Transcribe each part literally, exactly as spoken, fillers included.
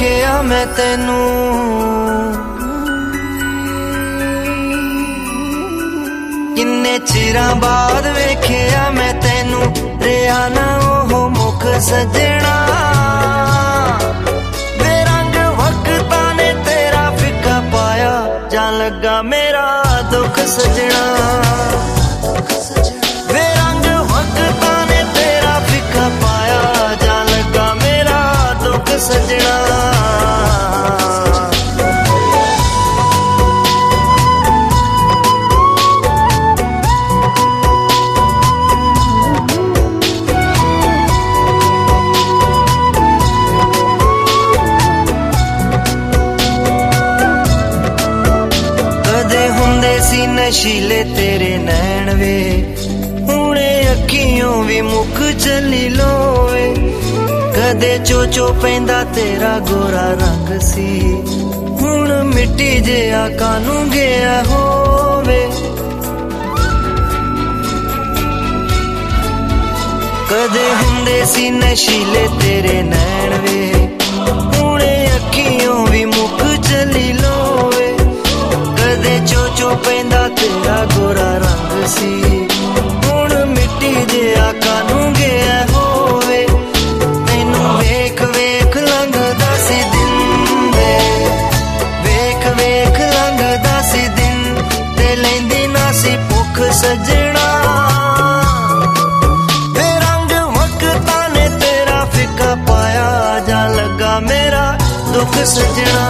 वेखिया मैं तेनू किन्ने चिरां बाद वेखिया मैं तेनू रिहा ना ओह मुख सजना बेरंग वक्तां ने तेरा फिक्का पाया जा लगा मेरा दुख सजना बेरंग वक्तां ने तेरा फिक्का पाया जा लगा मेरा दुख सजना नशीले तेरे नैन वे हुणे अखियों भी मुख चली लोवे कदे चोचो पैंदा तेरा गोरा रंग सी हुण मिट्टी जिहा कानू गया होवे कदे हुंदे सी नशीले तेरे नैन वे हुणे अखियों भी मुख चली लोवे कदे चोचो पैंदा तेरा गोरा रंग सी हुण मिट्टी जिहा कानू गया होवे तैनू वेख वेख लंघदा सी दिन वे वेख वेख लंघदा सी दिन ते लैंदी ना सी भुख सजना बेरंग वक्तां ने तेरा फिक्का पाया जा लगा मेरा दुख सजना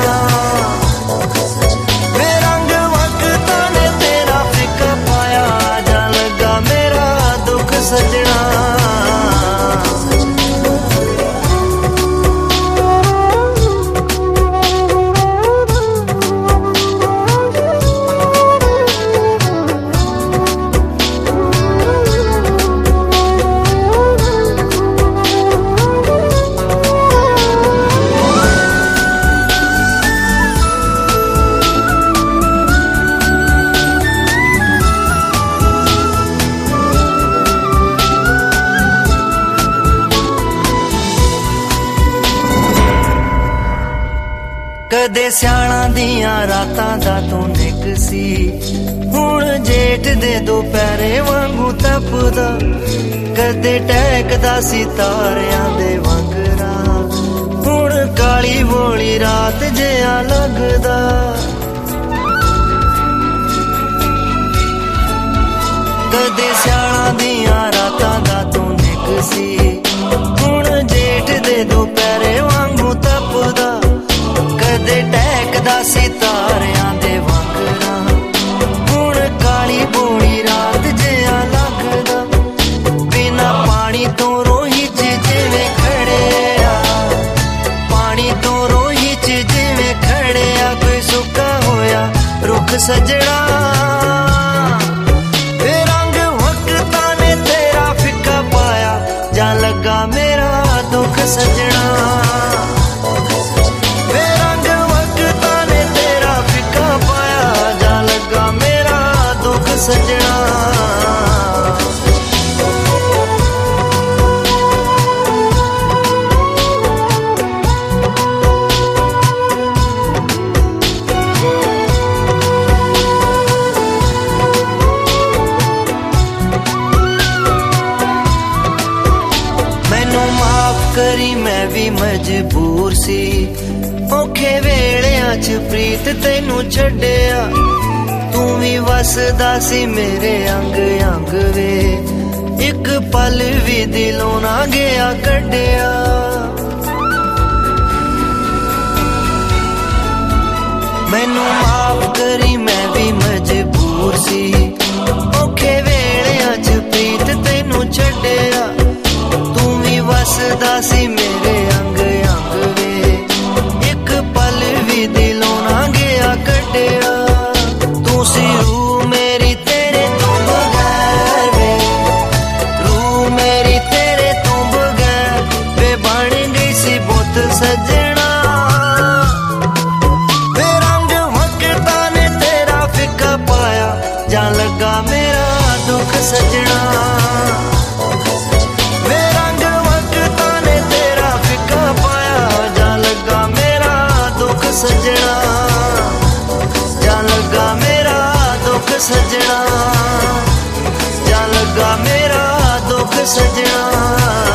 सजना कदे सियाणा दियां रातां दा तू निक सी हुण जेठ दे दोपहरे वांगू तपदा कदे टहकदा सी तारियां दे वांगरा हुण काली बोली रात जिहा लगदा कदे सियाणा दियां रातां दा तू निक सी हुण जेठ दे दोपहरे वांगू तपदा कदे टहकदा सी तारियां दे वांगरा हुण काली बोली रात जिहा लगदा बिना पानी तो रोही च जिवें खड़िया पानी तो रोही च जिवें खड़िया कोई सुक्का होया रुख सजना बेरंग वक्तां ने तेरा फिक्का पाया जा लगा मेरा दुख सजना सजना मैनू माफ करी मैं भी मजबूर सी औखे वेलियां च प्रीत तैनू छड्डिया तू भी वसदा सी मेरे अंग अंग वे एक पल भी दिलों ना गया कड्डिया मैनू माफ करी मैं भी मजबूर सी औखे वेलियां च प्रीत तैनू छड्डिया तू भी वसदा सी मेरे अंग अंग वे एक पल भी दिलों ना गया कड्डिया सी रूह मेरी तेरे तो बगैर वे रूह मेरी तेरे तो बगैर वे बन गई सी बुत सजना बेरंग वक्तां ने तेरा फिक्का पाया जा लगा मेरा दुख सजना बेरंग वक्तां ने तेरा सजना, जा लगा मेरा दुख सजना, जा लगा मेरा दुख सजना।